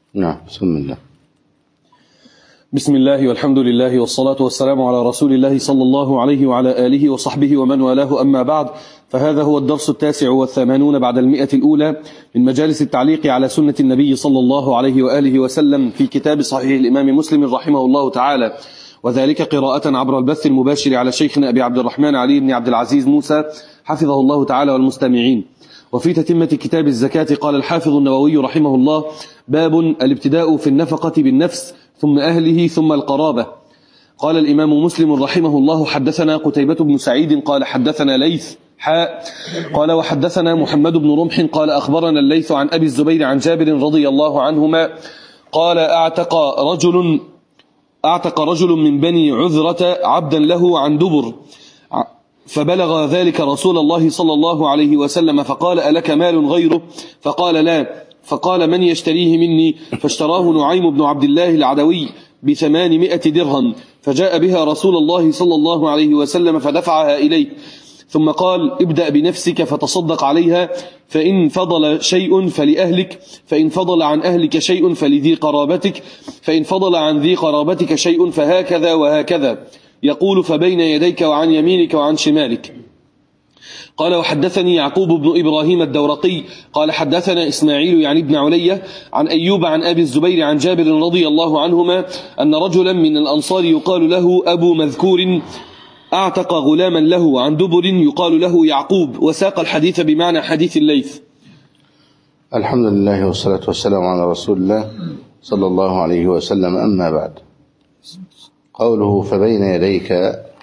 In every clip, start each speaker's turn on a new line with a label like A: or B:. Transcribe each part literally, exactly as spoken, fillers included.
A: نعم. بسم الله.
B: بسم الله والحمد لله والصلاة والسلام على رسول الله صلى الله عليه وعلى آله وصحبه ومن والاه، أما بعد، فهذا هو الدرس التاسع والثمانون بعد المئة الأولى من مجالس التعليق على سنة النبي صلى الله عليه وآله وسلم في كتاب صحيح الإمام مسلم رحمه الله تعالى، وذلك قراءة عبر البث المباشر على شيخنا أبي عبد الرحمن علي بن عبد العزيز موسى حفظه الله تعالى والمستمعين. وفي تتمة كتاب الزكاة قال الحافظ النووي رحمه الله: باب الابتداء في النفقة بالنفس ثم أهله ثم القرابة. قال الإمام مسلم رحمه الله: حدثنا قتيبة بن سعيد قال حدثنا ليث حاء قال وحدثنا محمد بن رمح قال أخبرنا الليث عن أبي الزبير عن جابر رضي الله عنهما قال أعتق رجل أعتق رجل من بني عذرة عبدا له عن دبر، فبلغ ذلك رسول الله صلى الله عليه وسلم فقال: ألك مال غيره؟ فقال: لا. فقال: من يشتريه مني؟ فاشتراه نعيم بن عبد الله العدوي بثمانمائة درهم، فجاء بها رسول الله صلى الله عليه وسلم فدفعها إليه، ثم قال: ابدأ بنفسك فتصدق عليها، فإن فضل شيء فلأهلك، فإن فضل عن أهلك شيء فلذي قرابتك، فإن فضل عن ذي قرابتك شيء فهكذا وهكذا. يقول: فبين يديك وعن يمينك وعن شمالك. قال: وحدثني يعقوب بن إبراهيم الدورقي قال حدثنا إسماعيل يعني ابن علية عن أيوب عن أبي الزبير عن جابر رضي الله عنهما أن رجلا من الأنصار يقال له أبو مذكور أعتق غلاما له عن دبر يقال له يعقوب، وساق الحديث بمعنى حديث الليث.
A: الحمد لله والصلاة والسلام على رسول الله صلى الله عليه وسلم، أما بعد. قوله فبين يديك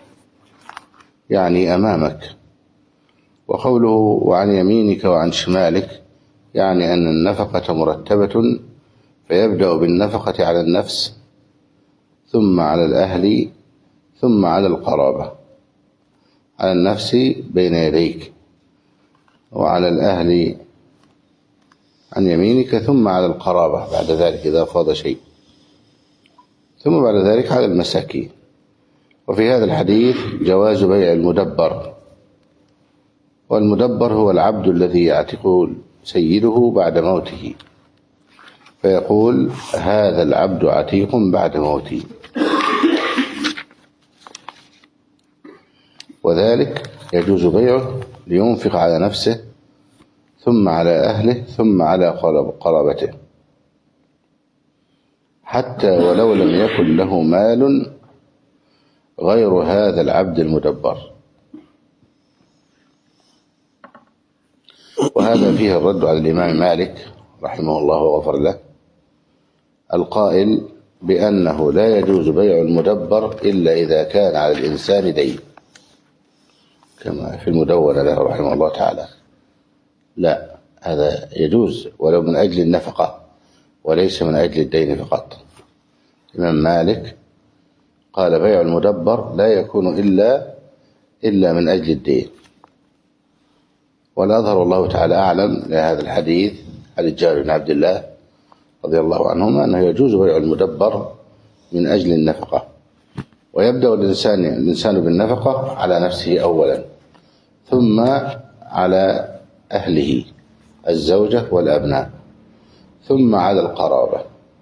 A: يعني أمامك، وقوله وعن يمينك وعن شمالك يعني أن النفقة مرتبة، فيبدأ بالنفقة على النفس ثم على الأهل ثم على القرابة. على النفس بين يديك، وعلى الأهل عن يمينك، ثم على القرابة بعد ذلك إذا فاض شيء، ثم بعد ذلك على المساكين. وفي هذا الحديث جواز بيع المدبر، والمدبر هو العبد الذي يعتق سيده بعد موته، فيقول: هذا العبد عتيق بعد موتي، وذلك يجوز بيعه لينفق على نفسه ثم على أهله ثم على قرابته، حتى ولو لم يكن له مال غير هذا العبد المدبر. وهذا فيه الرد على الإمام مالك رحمه الله وغفر له، القائل بأنه لا يجوز بيع المدبر إلا إذا كان على الإنسان دين، كما في المدونة له رحمه الله تعالى. لا، هذا يجوز ولو من أجل النفقة وليس من أجل الدين فقط. الإمام مالك قال بيع المدبر لا يكون إلا إلا من أجل الدين. والأظهر الله تعالى أعلم لهذا الحديث عن جابر بن عبد الله رضي الله عنهما أنه يجوز بيع المدبر من أجل النفقة، ويبدأ الإنسان الإنسان بالنفقة على نفسه أولا، ثم على أهله الزوجة والأبناء، ثم على القرابة.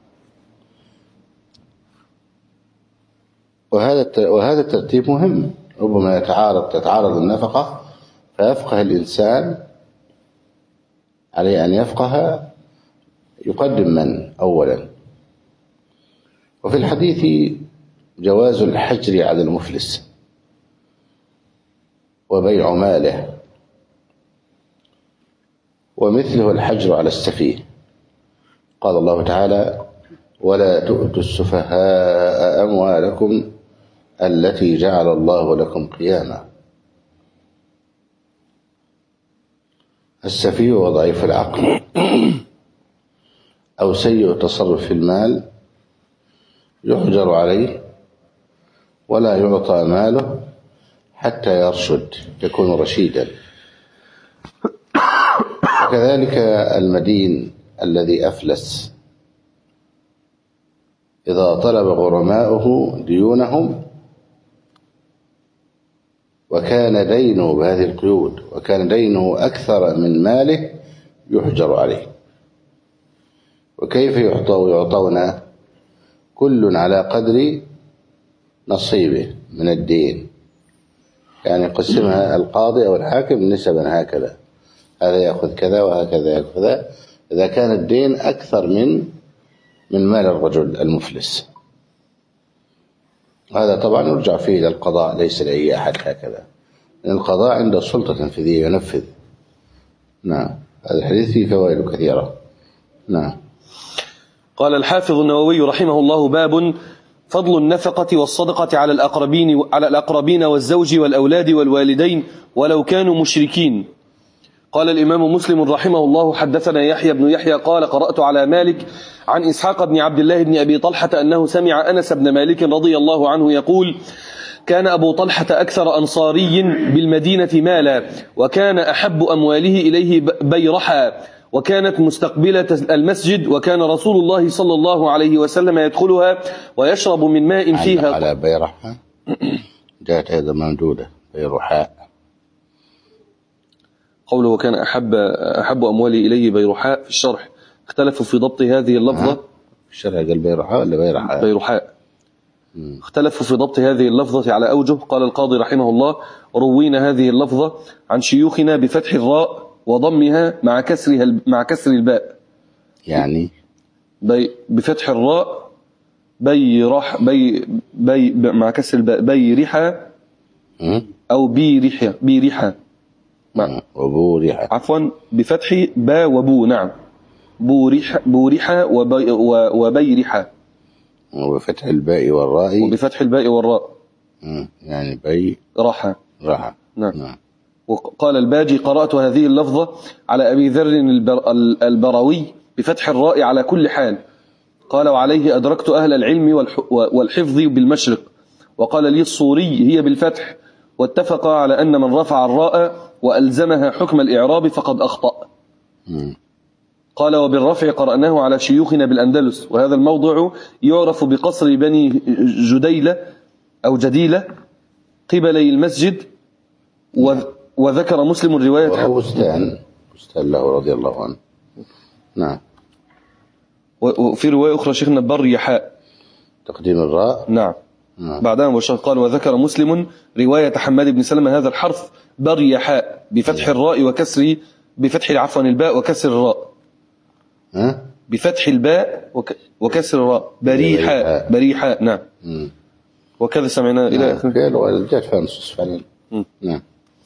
A: وهذا وهذا الترتيب مهم. ربما يتعارض تتعارض النفقة فيفقه الإنسان، عليه أن يفقه يقدم من أولا. وفي الحديث جواز الحجر على المفلس وبيع ماله، ومثله الحجر على السفيه. قال الله تعالى: ولا تؤتوا السفهاء أموالكم التي جعل الله لكم قياما. السفيه وضعيف العقل أو سيء التصرف في المال يحجر عليه ولا يعطى ماله حتى يرشد، يكون رشيدا. وكذلك المدين الذي أفلس إذا طلب غرماؤه ديونهم وكان دينه بهذه القيود وكان دينه أكثر من ماله يحجر عليه. وكيف يعطوا يعطون كل على قدر نصيبه من الدين، يعني يقسمها القاضي أو الحاكم نسبا هكذا، هذا يأخذ كذا وهكذا يأخذ كذا، إذا كان الدين أكثر من من مال الرجل المفلس. هذا طبعا يرجع فيه إلى القضاء، ليس لأي أحد هكذا، لأن القضاء عنده سلطة تنفيذية ينفذ. نعم. هذا الحديث فيه فوائد كثيرة. نعم.
B: قال الحافظ النووي رحمه الله: باب فضل النفقة والصدقة على الأقربين على الأقربين والزوج والأولاد والوالدين ولو كانوا مشركين. قال الإمام مسلم رحمه الله: حدثنا يحيى بن يحيى قال: قرأت على مالك عن إسحاق بن عبد الله بن أبي طلحة أنه سمع أنس بن مالك رضي الله عنه يقول: كان أبو طلحة أكثر أنصاري بالمدينة مالا، وكان أحب أمواله إليه بيرحا، وكانت مستقبلة المسجد، وكان رسول الله صلى الله عليه وسلم يدخلها ويشرب من ماء فيها.
A: على بيرحا جاءت أيضا ممدودة بيرحاء.
B: قوله وكان أحب أحب أموالي إليه بيرحاء في الشرح اختلفوا في ضبط هذه اللفظة.
A: في الشرح قال بيرحاء ولا بيرحاء؟
B: بيرحاء. اختلفوا في ضبط هذه اللفظة على أوجه. قال القاضي رحمه الله: روينا هذه اللفظة عن شيوخنا بفتح الراء وضمها مع كسرها مع كسر الباء، يعني بي بفتح الراء بيرح بي بي مع كسر الباء بيرحا أو بيرحا بيرحا
A: وبورحا،
B: عفوا بفتح با وبو. نعم. بورحا بورحا وبي وبيرحا،
A: وبفتح الباء والراء
B: وبفتح الباء والراء
A: يعني بي
B: راحة
A: راحة.
B: نعم. نعم. وقال الباجي: قرأت هذه اللفظة على أبي ذر البر البروي بفتح الراء على كل حال. قال: وعليه أدركت أهل العلم والحفظ بالمشرق. وقال لي الصوري: هي بالفتح، واتفق على أن من رفع الراء وألزمها حكم الإعراب فقد أخطأ. م. قال: وبالرفع قرأناه على شيوخنا بالأندلس، وهذا الموضع يعرف بقصر بني جديلة أو جديلة قبلي المسجد. وذكر مسلم الرواية
A: وهو بستان بستان له رضي الله عنه. نعم.
B: وفي رواية أخرى شيخنا بريحاء
A: تقديم الراء.
B: نعم. نعم. بعدها قال: وذكر مسلم رواية حماد بن سلمة هذا الحرف بريحاء بفتح الراء وكسر بفتح عفوا الباء وكسر الراء.
A: ها؟
B: بفتح الباء وك... وكسر الراء بريحاء بريحاء. نعم. م. وكذا سمعنا إلى آخره.
A: نعم.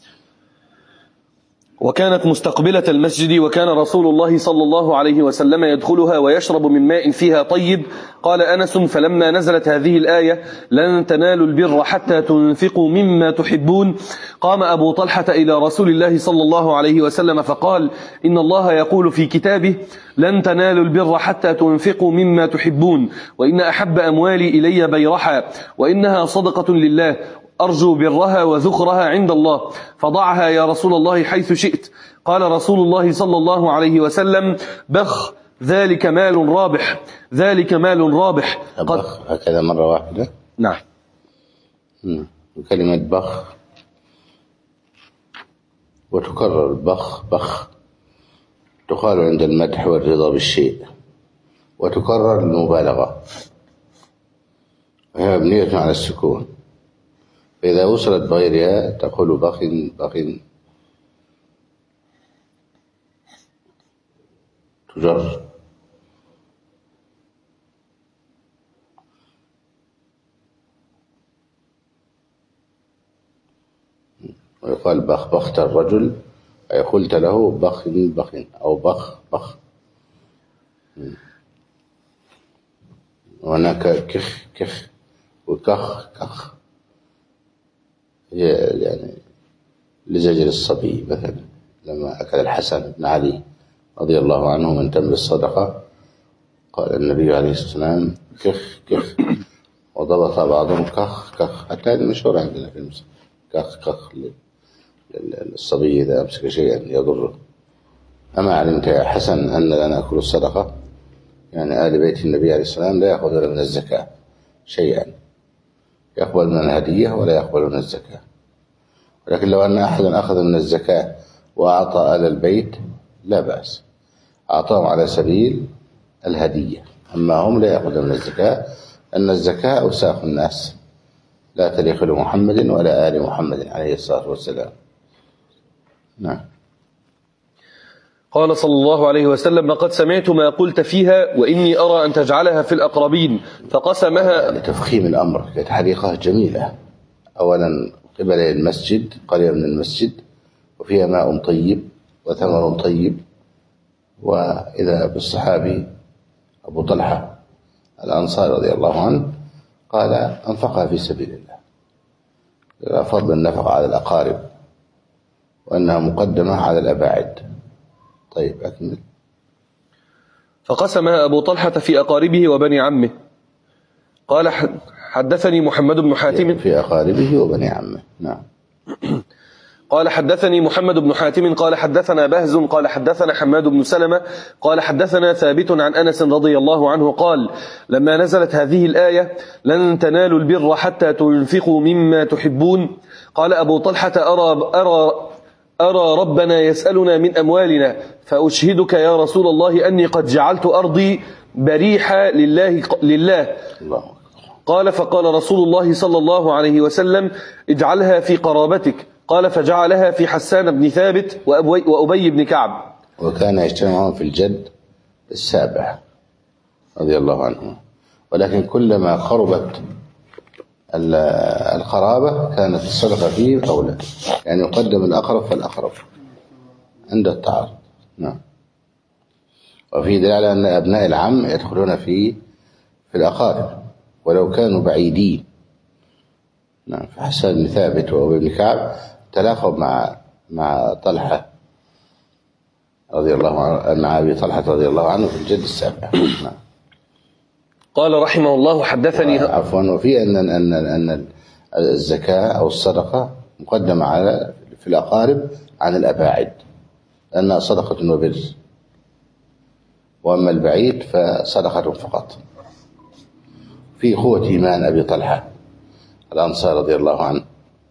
B: وكانت مستقبلة المسجد، وكان رسول الله صلى الله عليه وسلم يدخلها ويشرب من ماء فيها طيب. قال أنس: فلما نزلت هذه الآية لن تنالوا البر حتى تنفقوا مما تحبون، قام أبو طلحة إلى رسول الله صلى الله عليه وسلم فقال: إن الله يقول في كتابه: لن تنالوا البر حتى تنفقوا مما تحبون، وإن أحب أموالي إلي بيرحا، وإنها صدقة لله، أرجو برها وذخرها عند الله، فضعها يا رسول الله حيث شئت. قال رسول الله صلى الله عليه وسلم: بخ، ذلك مال رابح، ذلك مال رابح.
A: بخ هكذا مرة واحدة.
B: نعم.
A: وكلمة بخ وتكرر بخ بخ، تقال عند المدح والرضا بالشيء، وتكرر المبالغة، وهي مبنية على السكون، فإذا وصلت بغيرها تقول بخ بخ تجر. ويقال بخ بخت الرجل، أي قلت له بخ بخ أو بخ بخ. وهناك كخ كخ وكخ كخ، يعني لزجر الصبي مثلا لما أكل الحسن بن علي رضي الله عنه من تمر الصدقة، قال النبي عليه الصلاة والسلام: كخ كخ، وضبط بعضهم كخ كخ، حتى هذه مشهورة عندنا في المسلم، كخ كخ للصبي إذا أمسك شيئا يضره. أما علمت يا حسن أن لا نأكل الصدقة؟ يعني آل بيت النبي عليه الصلاة والسلام لا يأخذون من الزكاة شيئا، يقبل من الهدية ولا يقبل من الزكاة. ولكن لو أن أحدا أخذ من الزكاة وأعطى آل البيت لا بأس، أعطاهم على سبيل الهدية. أما هم لا يأخذون من الزكاة، أن الزكاة أوساخ الناس لا تليق لمحمد ولا آل محمد عليه الصلاة والسلام. نعم.
B: قال صلى الله عليه وسلم: لقد سمعت ما قلت فيها وإني أرى أن تجعلها في الأقربين، فقسمها.
A: لتفخيم الأمر، كانت حديقة جميلة، أولا قبل المسجد، قريبة من المسجد، وفيها ماء طيب وثمر طيب. وإذا بالصحابي أبو طلحة الأنصاري رضي الله عنه قال: أنفقها في سبيل الله، فضل النفقة على الأقارب وأنها مقدمة على الأباعد. طيب أكمل.
B: فقسمها أبو طلحة في أقاربه وبني عمه. قال: حدثني محمد بن حاتم
A: في أقاربه وبني عمه. نعم.
B: قال: حدثني محمد بن حاتم قال حدثنا بهز قال حدثنا حماد بن سلمة قال حدثنا ثابت عن أنس رضي الله عنه قال: لما نزلت هذه الآية: لن تنالوا البر حتى تنفقوا مما تحبون، قال أبو طلحة: أرى, أرى, أرى ربنا يسألنا من أموالنا، فأشهدك يا رسول الله أني قد جعلت أرضي بريحة لله, لله.
A: الله.
B: قال: فقال رسول الله صلى الله عليه وسلم: اجعلها في قرابتك. قال: فجعلها في حسان بن ثابت وأبي بن كعب.
A: وكان يجتمعون في الجد السابع رضي الله عنه، ولكن كلما قربت القرابة كانت الصدقة فيه أولى، يعني يقدم الأقرب فالأقرب عند التعارض. نعم. وفي دليل على أن أبناء العم يدخلون في في الأقارب ولو كانوا بعيدين. نعم. فحسان بن ثابت وأبي بن كعب تلاقوا مع مع طلحة رضي الله عنه، مع أبي طلحة رضي الله عنه في الجد السابع. نعم.
B: قال رحمه الله: حدثني
A: عفوا. وفي أن أن أن الزكاة أو الصدقة مقدمة على في الأقارب عن الأباعد، لأنها صدقة وبر، وأما البعيد فصدقة فقط. في قوة إيمان أبي طلحة الأنصار رضي الله عنه،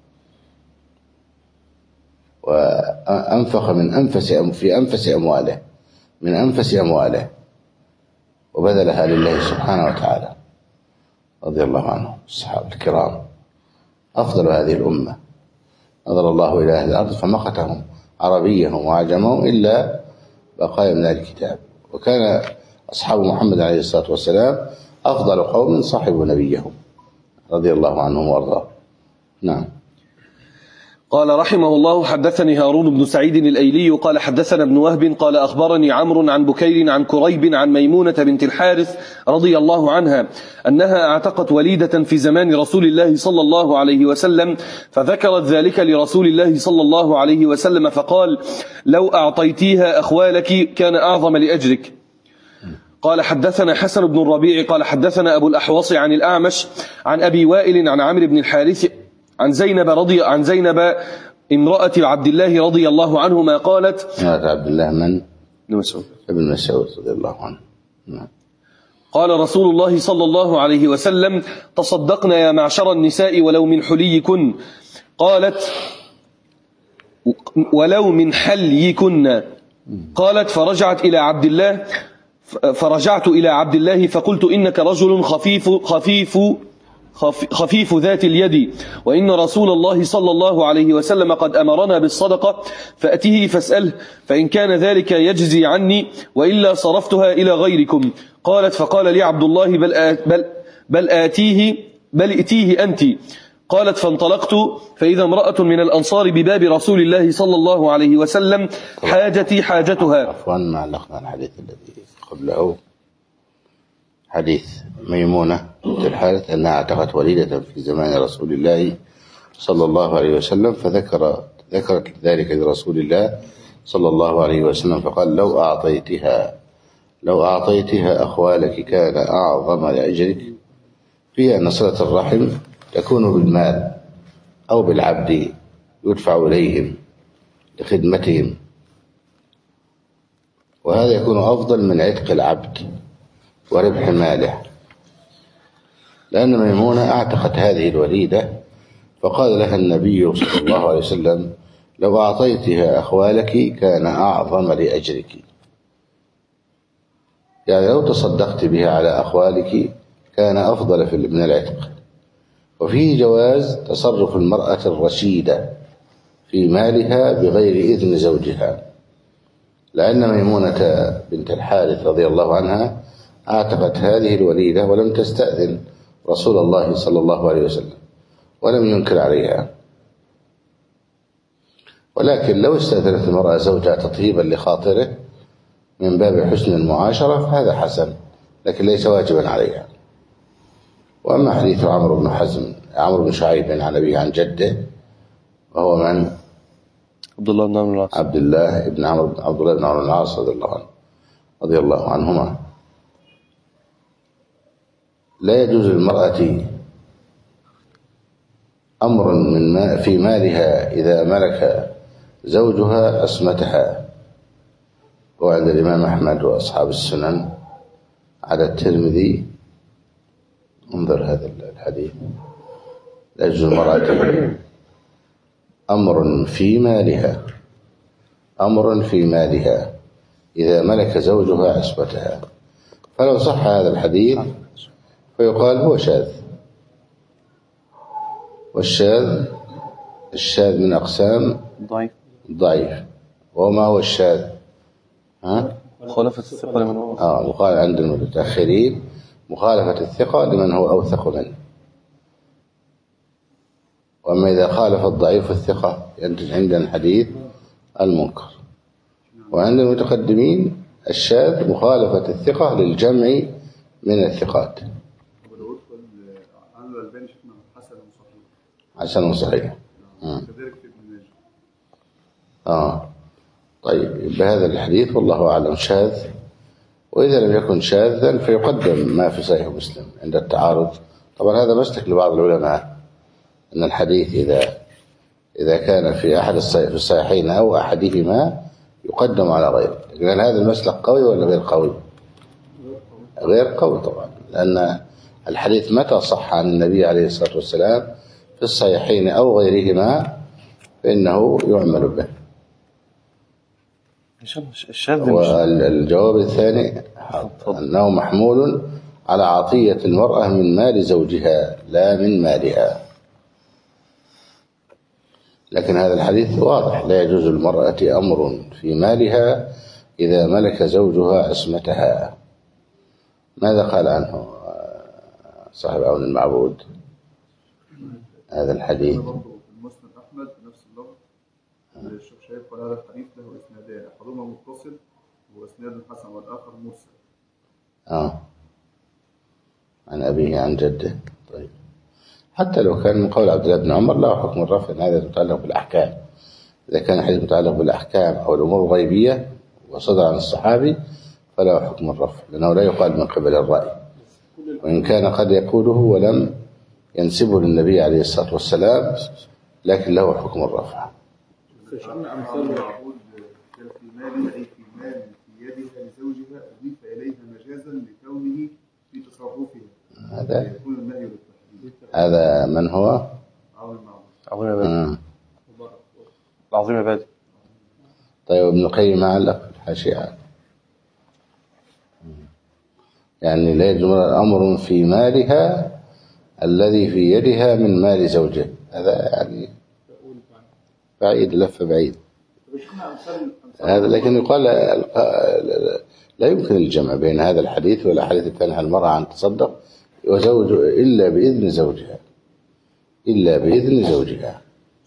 A: وأنفق من أنفس في أنفس أمواله من أنفس أمواله وبذلها لله سبحانه وتعالى رضي الله عنه. الصحابة الكرام أفضل هذه الأمة، نظر الله إلى أهل الأرض فمقتهم عربيهم وعجمهم إلا بقايا من الكتاب. وكان أصحاب محمد عليه الصلاة والسلام أفضل قوم صاحبوا نبيهم رضي الله عنهم وارضاه. نعم.
B: قال رحمه الله: حدثني هارون بن سعيد الأيلي قال حدثنا ابن وهب قال أخبرني عمرو عن بكير عن كريب عن ميمونة بنت الحارث رضي الله عنها أنها اعتقت وليدة في زمان رسول الله صلى الله عليه وسلم، فذكرت ذلك لرسول الله صلى الله عليه وسلم فقال: لو أعطيتيها أخوالك كان أعظم لأجرك. قال حدثنا حسن بن الربيع قال حدثنا أبو الأحوص عن الأعمش عن أبي وائل عن عمرو بن الحارث عن زينب رضي عن زينب امرأة عبد الله رضي الله عنهما قالت:
A: امرأة عبد الله من؟
B: مسعود
A: ابن مسعود رضي الله عنه. نعم.
B: قال رسول الله صلى الله عليه وسلم: تصدقنا يا معشر النساء ولو من حليكن. قالت: ولو من حليكن. قالت: فرجعت إلى عبد الله فرجعت إلى عبد الله فقلت: إنك رجل خفيف خفيف خفيف ذات اليد، وإن رسول الله صلى الله عليه وسلم قد أمرنا بالصدقة، فأته فاسأله، فإن كان ذلك يجزي عني، وإلا صرفتها إلى غيركم. قالت: فقال لي عبد الله: بل, بل, بل آتيه بل ائتيه أنت. قالت: فانطلقت فإذا امرأة من الأنصار بباب رسول الله صلى الله عليه وسلم حاجتي حاجتها.
A: عفوا، ما علقنا الحديث الذي قبله، حديث ميمونة بنت الحارث أنها اعتقت وليدة في زمان رسول الله صلى الله عليه وسلم، فذكر ذكرت ذلك لرسول الله صلى الله عليه وسلم فقال: لو أعطيتها لو أعطيتها أخوالك كان أعظم لأجرك. فيها أن صلة الرحم تكون بالمال أو بالعبد يدفع إليهم لخدمتهم، وهذا يكون أفضل من عتق العبد وربح ماله، لأن ميمونة اعتقت هذه الوليدة فقال لها النبي صلى الله عليه وسلم: لو أعطيتها أخوالك كان أعظم لأجرك. يعني لو تصدقت بها على أخوالك كان أفضل في من العتق. وفيه جواز تصرف المرأة الرشيدة في مالها بغير إذن زوجها، لأن ميمونة بنت الحارث رضي الله عنها اعتقت هذه الوليدة ولم تستأذن رسول الله صلى الله عليه وسلم ولم ينكر عليها. ولكن لو استأذنت المرأة زوجها تطيبا لخاطره من باب حسن المعاشرة فهذا حسن، لكن ليس واجبا عليها. وأما حديث عمرو بن حزم عمرو بن شعيب عن أبيه عن جده وهو من
B: عبد الله بن عمرو بن العاص
A: عبد الله بن عمرو عبد الله بن عمرو بن العاص رضي الله عنه رضي الله عنهما، لا يجوز للمرأة أمر من ما في مالها إذا ملك زوجها عصمتها. وعند الإمام أحمد وأصحاب السنن على الترمذي انظر هذا الحديث: لا يجوز للمرأة أمر في مالها أمر في مالها إذا ملك زوجها عصمتها. فلو صح هذا الحديث فيقال هو شاذ، والشاذ الشاذ من أقسام
B: ضعيف
A: ضعيف. وما هو الشاذ؟ ها؟
B: مخالفة الثقة لمن هو
A: آه مخالفة عند المتأخرين مخالفة الثقة لمن هو أوثق منه. وأما إذا خالف الضعيف الثقة ينتج عندنا الحديث المنكر. وعند المتقدمين الشاذ مخالفة الثقة للجمع من الثقات. حسن صحيح. آه طيب بهذا الحديث والله أعلم شاذ. وإذا لم يكن شاذا فيقدم ما في صحيح مسلم عند التعارض. طبعا هذا مسلك لبعض العلماء أن الحديث إذا إذا كان في أحد الصحيحين أو أحدهما يقدم على غيره. لكن هذا المسلك قوي ولا غير قوي؟ غير قوي طبعا، لأن الحديث متى صح عن النبي عليه الصلاة والسلام في الصحيحين أو غيرهما فإنه يعمل به. والجواب الثاني أنه محمول على عطية المرأة من مال زوجها لا من مالها. لكن هذا الحديث واضح: لا يجوز للمرأة أمر في مالها إذا ملك زوجها عصمتها. ماذا قال عنه صاحب عون المعبود هذا الحديث؟
C: المسند أحمد نفس اللفظ الشيخ شايف قال هذا الحديث له إسنادان، أحدهما متصل وإسناد حسن والآخر مرسل.
A: آه عن أبيه عن جده. طيب حتى لو كان من قول عبد الله بن عمر له حكم الرفع، ان هذا متعلق بالاحكام. اذا كان الحديث متعلق بالاحكام او الامور الغيبيه وصدر عن الصحابي فله حكم الرفع، لانه لا يقال من قبل الراي، وان كان قد يقوله ولم ينسبه للنبي عليه الصلاه والسلام لكن له حكم الرفع.
C: أمثال معبود في مال أي في مال في يدها لزوجها أضيف إليها مجازا لكونه في تصرفها.
A: هذا
C: يكون النهي للتحديد.
A: هذا من هو؟
C: عون المعبود.
B: عون المعبود. العظيم عبادي.
A: طيب ابن القيم علق في الحاشية يعني لا يجوز أمر في مالها الذي في يدها من مال زوجه. هذا يعني بعيد، لفة بعيد هذا. لكن يقال لا يمكن الجمع بين هذا الحديث والحديث الثاني عن المرأة عن تصدق وزوج إلا بإذن زوجها إلا بإذن زوجها.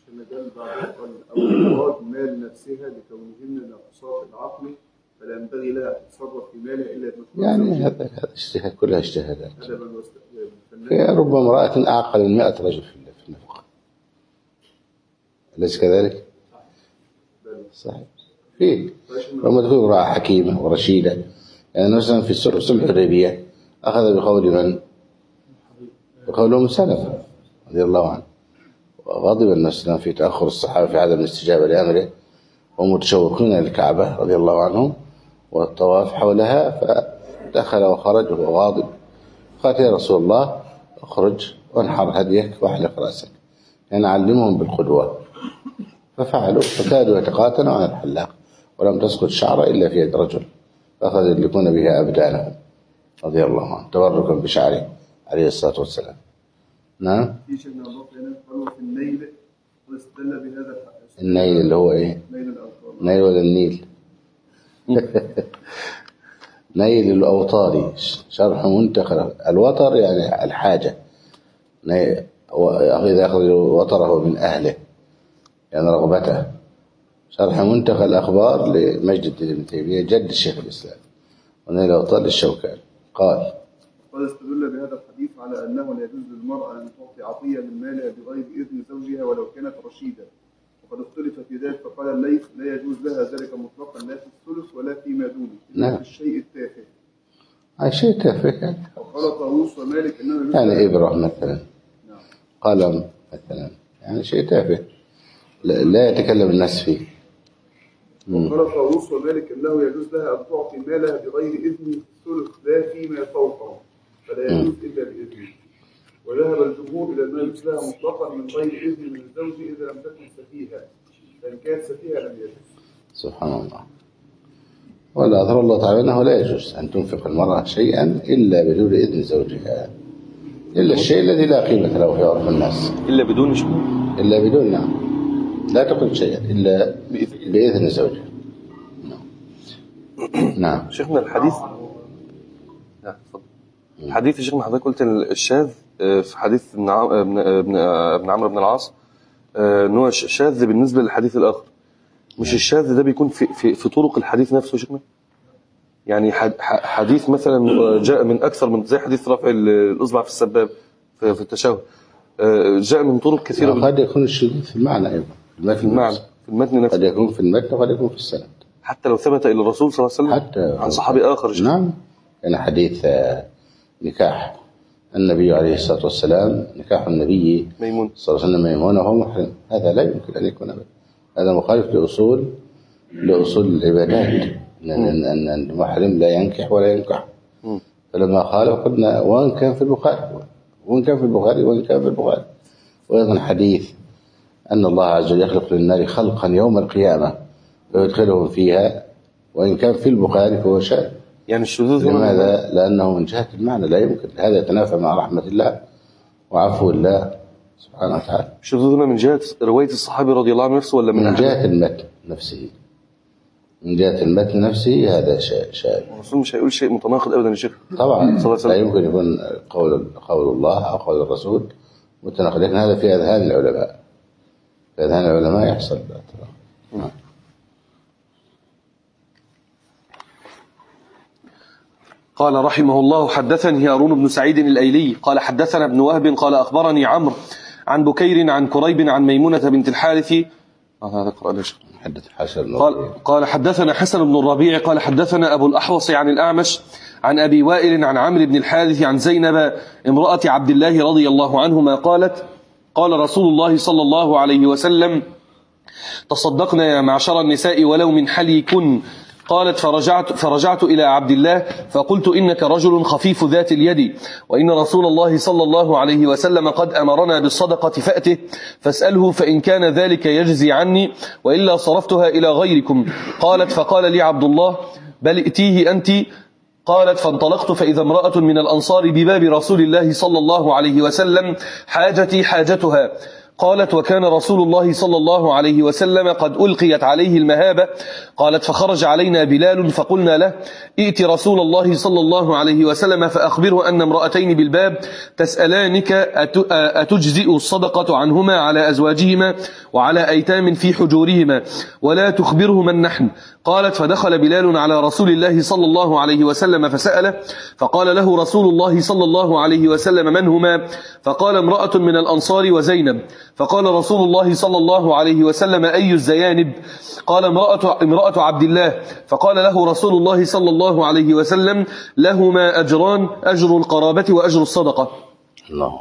C: أو مال نفسها لكونهن ناقصات العقل فلا ينبغي لها التصرف في مالها إلا بمثل
A: يعني هذا هذا اجتهاد، كلها اجتهادات. في رب امرأة أعقل من مئة رجل في النفقة، أليس كذلك؟ صحيح. فيه لما تكون امرأة حكيمة ورشيدة، يعني مثلا في صلح الحديبية أخذ بقول من؟ بقول أم سلمة رضي الله عنه، وغضب الناس في تأخر الصحابة في عدم الاستجابة لأمره ومتشوقين للكعبة رضي الله عنهم والطواف حولها، فدخل وخرج وهو غاضب. قال يا رسول الله اخرج وانحر هديك واحلق رأسك، يعني علمهم بالقدوة. ففعلوا فكادوا يتقاتلوا عن الحلاق ولم تسقط شعرة إلا في يد رجل فأخذ يدلكون بها أبدانهم رضي الله عنه تبركا بشعره عليه الصلاة والسلام. نعم.
C: في شيء من الله هنا قالوا في النيل واستدل بهذا الحديث.
A: النيل اللي هو إيه؟
C: نيل الأوطار.
A: نيل ولا النيل؟ نيل الأوطار شرح منتخب الوتر يعني الحاجة. إذا أخذ وتره من أهله يعني رغبته. شرح منتخى الأخبار لمجد الدين ابن تيمية جد الشيخ الإسلام ونيل الأوطار للشوكاني قال
C: قد استدل بهذا الحديث على أنه لا يجوز للمرأة أن تعطي عطية من مالها بغير إذن زوجها ولو كانت رشيدة، وقد اختلف في ذلك فقال الليث لا يجوز لها ذلك مطلقا لا في الثلث ولا فيما دونه
A: نعم.
C: في الشيء التافه.
A: هاي شيء تافه يعني.
C: وقال طاووس ومالك إنه
A: يعني إبرة مثلا.
C: نعم.
A: قلم مثلا يعني شيء تافه لا, لا يتكلم الناس فيه.
C: وقال طاووس ومالك أنه يجوز لها أن تعطي مالها بغير إذن الثلث لا فيما فوقه فلا يجوز إلا بإذنه. وذهب الجمهور إلى أنه يجوز لها مطلقا من غير إذن من الزوج إذا لم تكن سفيهة، فإن كانت سفيهة لم يجوز.
A: سبحان الله. ولا أظهر الله تعالى أنه لا يجوز أن تنفق المرأة شيئا إلا بدون إذن زوجها، إلا الشيء الذي لا قيمة له في عرف الناس.
B: إلا بدون شيء.
A: إلا بدون نعم. لا تقل شيئا إلا بإذن زوجها. نعم. نعم.
B: شيخنا الحديث. نعم تفضل. الحديث يا شيخنا حضرتك قلت الشاذ في حديث ابن ابن ابن عمرو بن العاص ان هو شاذ بالنسبه للحديث الاخر. مش الشاذ ده بيكون في في, في طرق الحديث نفسه يا شيخنا؟ يعني حديث مثلا جاء من اكثر من زي حديث رفع الاصبع في السباب في, في التشهد جاء من طرق كثيره.
A: قد يكون الشذوذ في المعنى ايضا
B: في المعنى في المتن نفسه.
A: قد يكون في المتن وقد يكون في السند.
B: حتى لو ثبت الى الرسول صلى الله عليه وسلم
A: حتى
B: عن صحابي اخر.
A: نعم. يعني حديث نكاح النبي عليه الصلاة والسلام نكاح النبي
B: ميمون
A: صلى الله عليه وسلم ميمونة وهو محرم، هذا لا يمكن أن يكون أبدا. هذا مخالف لأصول لأصول العبادات أن المحرم لا ينكح ولا ينكح. م. فلما خالف قلنا وإن كان في البخاري وإن كان في البخاري وإن كان في البخاري. وأيضا حديث أن الله عز وجل يخلق للنار خلقا يوم القيامة ويدخلهم فيها وإن كان في البخاري فهو شاذ.
B: يعني الشذوذ
A: لماذا؟ لأنه من جهة المعنى لا يمكن، هذا يتنافى مع رحمة الله وعفو الله سبحانه وتعالى.
B: الشذوذ من جهة رواية الصحابي رضي الله عنه نفسه ولا من,
A: من جهة المتن نفسه؟ من جهة المتن نفسه هذا شيء شاذ.
B: الرسول مش هيقول شيء متناقض أبدا يا شيخ.
A: طبعا لا يمكن يكون قول قول الله أو قول الرسول متناقض، لكن هذا في أذهان العلماء. في أذهان العلماء يحصل. نعم.
B: قال رحمه الله حدثني هارون بن سعيد الأيلي قال حدثنا ابن وهب قال أخبرني عمرو عن بكير عن كريب عن ميمونة بنت الحارث. هذا قرأ
A: حدث حسن
B: قال قال حدثنا حسن بن الربيع قال حدثنا أبو الأحوص عن الأعمش عن أبي وائل عن عمرو بن الحارث عن زينب امرأة عبد الله رضي الله عنهما قالت قال رسول الله صلى الله عليه وسلم تصدقنا يا معشر النساء ولو من حليكن. قالت فرجعت, فرجعت إلى عبد الله فقلت إنك رجل خفيف ذات اليد وإن رسول الله صلى الله عليه وسلم قد أمرنا بالصدقة فأته فاسأله فإن كان ذلك يجزي عني وإلا صرفتها إلى غيركم. قالت فقال لي عبد الله بل ائتيه أنت. قالت فانطلقت فإذا امرأة من الأنصار بباب رسول الله صلى الله عليه وسلم حاجتي حاجتها. قالت وكان رسول الله صلى الله عليه وسلم قد ألقيت عليه المهابة. قالت فخرج علينا بلال فقلنا له ائت رسول الله صلى الله عليه وسلم فأخبره أن امرأتين بالباب تسألانك أتجزئ الصدقة عنهما على أزواجهما وعلى أيتام في حجورهما ولا تخبره من نحن. قالت فدخل بلال على رسول الله صلى الله عليه وسلم فسأله فقال له رسول الله صلى الله عليه وسلم من هما؟ فقال امرأة من الأنصار وزينب. فقال رسول الله صلى الله عليه وسلم أي الزيانب؟ قال امرأة, امرأة عبد الله. فقال له رسول الله صلى الله عليه وسلم لهما أجران أجر القرابة وأجر الصدقة.
A: الله.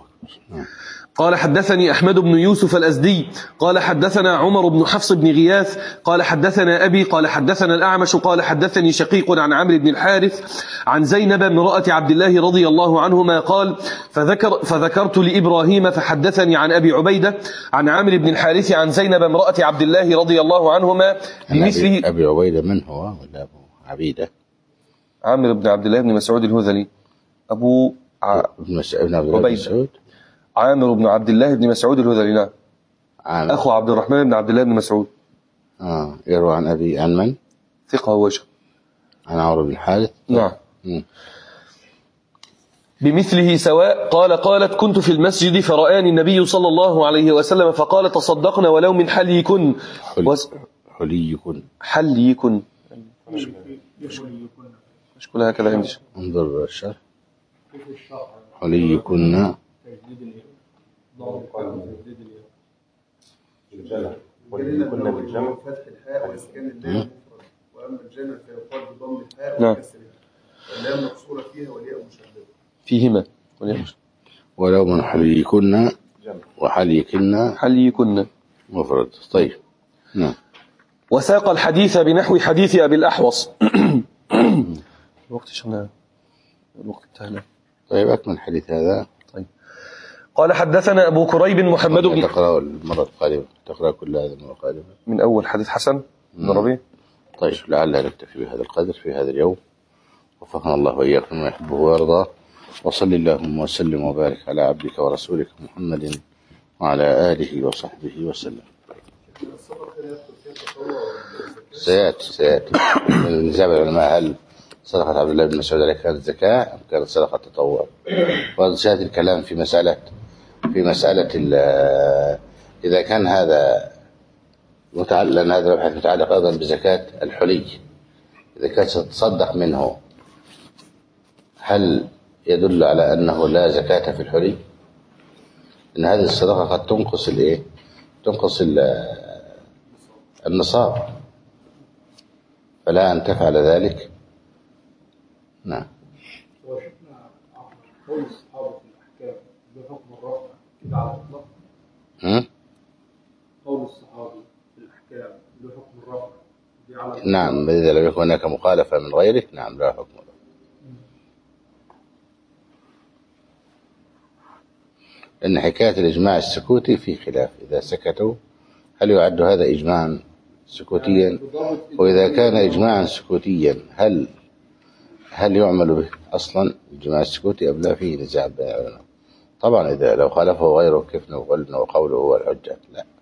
B: قال حدثني أحمد بن يوسف الأزدي قال حدثنا عمر بن حفص بن غياث قال حدثنا أبي قال حدثنا الأعمش قال حدثني شقيق عن عمرو بن الحارث عن زينب امرأة عبد الله رضي الله عنهما قال فذكر فذكرت لإبراهيم فحدثني عن أبي عبيدة عن عمرو بن الحارث عن زينب امرأة عبد الله رضي الله عنهما بمثله.
A: أبي عبيدة من هو ولا أبو عبيدة؟
B: عامر بن عبد الله بن مسعود الهذلي. أبو ع...
A: ابن مسعود عبد الله بن مسعود.
B: عامر بن عبد الله بن مسعود الهذلي. نعم.
A: عامر.
B: أخو عبد الرحمن بن عبد الله بن مسعود.
A: آه يروى عن أبي عن من؟
B: ثقة ووجه.
A: عن عمرو بن الحارث.
B: نعم. م. بمثله سواء. قال قالت كنت في المسجد فرآني النبي صلى الله عليه وسلم فقال تصدقنا ولو من حليكن.
A: حلي. وس... حليكن
B: حليكن مش كلها هكذا عندي.
A: انظر الشرح. حليكن
C: وليكن بالجمع فتح الحاء واسكان اللام واما الجمع فيقال بضم الحاء
B: نعم.
C: وكسرها واللام مكسوره فيها والياء مشدده
B: فيهما
A: ولو من حليكن وحليكن
B: حليكن
A: مفرد. طيب. نعم.
B: وساق الحديث بنحو حديث أبي الأحوص. الوقت شغلنا الوقت انتهى.
A: طيب أكمل الحديث هذا.
B: طيب. قال حدثنا أبو كريب محمد بن
A: تقرأ المرة القادمة تقرأ كل هذا المرة القادمة
B: من أول حديث حسن بن ربيع.
A: طيب لعلنا نكتفي بهذا القدر في هذا اليوم. وفقنا الله وإياكم ما يحبه ويرضى. وصل اللهم وسلم وبارك على عبدك ورسولك محمد وعلى آله وصحبه وسلم. سيأتي سيأتي من نزاع العلماء هل صدقة عبد الله بن مسعود عليه كانت زكاة أم كانت صدقة تطوع. وسيأتي الكلام في مسألة في مسألة إذا كان هذا متعلق، لأن هذا مبحث متعلق أيضا بزكاة الحلي، إذا كانت تصدق منه هل يدل على أنه لا زكاة في الحلي؟ إن هذه الصدقة قد تنقص الإيه؟ تنقص النصاب، فلا أن تفعل ذلك. نعم.
C: وشفنا قول الصحابة في الأحكام بحكم الرفع كده على الإطلاق.
A: هم؟
C: قول الصحابة في الأحكام بحكم الرفع دي على الإطلاق.
A: نعم، إذا لم يكن هناك مخالفة من غيرك نعم لا حكم له. لأن حكاية الإجماع السكوتي في خلاف، إذا سكتوا هل يعد هذا إجماعا سكوتيا؟ وإذا كان إجماعا سكوتيا هل هل يعمل به أصلا الإجماع السكوتي أم لا؟ فيه نزاع بين العلماء. طبعا إذا لو خالفه غيره كيف نقول أنه قوله هو الحجة؟ لا.